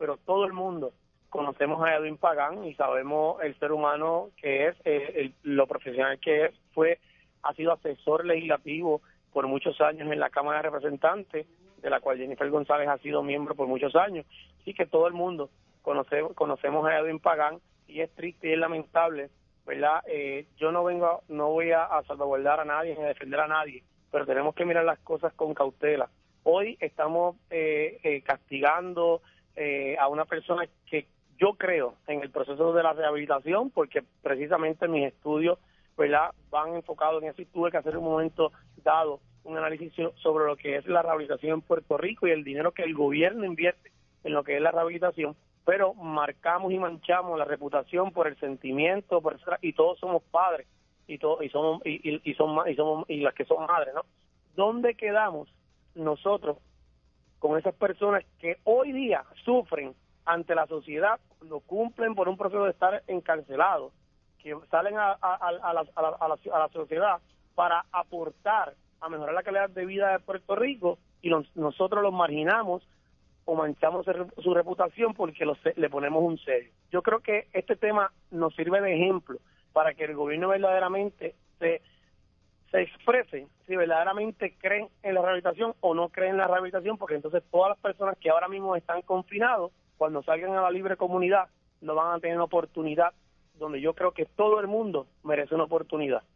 pero todo el mundo conocemos a Edwin Pagán y sabemos el ser humano que es, lo profesional que es. Ha sido asesor legislativo por muchos años en la Cámara de Representantes, de la cual Jennifer González ha sido miembro por muchos años. Así que todo el mundo conocemos a Edwin Pagán, y es triste y es lamentable, ¿verdad? Yo no voy a salvaguardar a nadie ni a defender a nadie, pero tenemos que mirar las cosas con cautela. Hoy estamos castigando a una persona que yo creo en el proceso de la rehabilitación, porque precisamente mis estudios, ¿verdad?, van enfocados en eso, y tuve que hacer en un momento dado un análisis sobre lo que es la rehabilitación en Puerto Rico y el dinero que el gobierno invierte en lo que es la rehabilitación, pero marcamos y manchamos la reputación por el sentimiento, y todos somos padres y las que son madres, ¿no? ¿Dónde quedamos nosotros con esas personas que hoy día sufren ante la sociedad cuando cumplen por un proceso de estar encarcelados, que salen a la sociedad para aportar a mejorar la calidad de vida de Puerto Rico, y nosotros los marginamos o manchamos su reputación porque le ponemos un sello? Yo creo que este tema nos sirve de ejemplo para que el gobierno verdaderamente se exprese si verdaderamente creen en la rehabilitación o no creen en la rehabilitación, porque entonces todas las personas que ahora mismo están confinados, cuando salgan a la libre comunidad, no van a tener oportunidad, donde yo creo que todo el mundo merece una oportunidad.